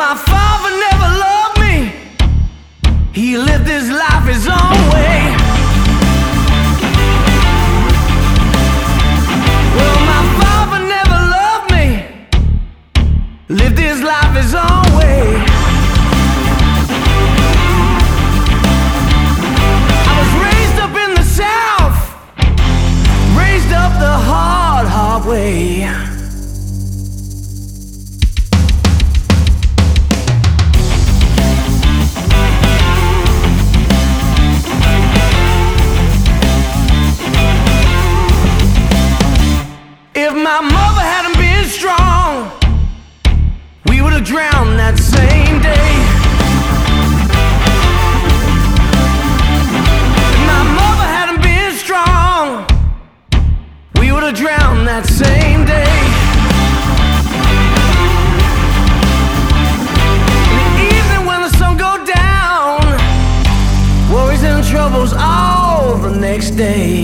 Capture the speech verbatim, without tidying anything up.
my father never loved me. He lived his life his own way. Well, my father never loved me. Lived his life his own way. I was raised up in the South, raised up the hard, hard way. If my mother hadn't been strong, we would have drowned that same day. If my mother hadn't been strong, we would have drowned that same day. In the evening when the sun goes down, worries and troubles all the next day.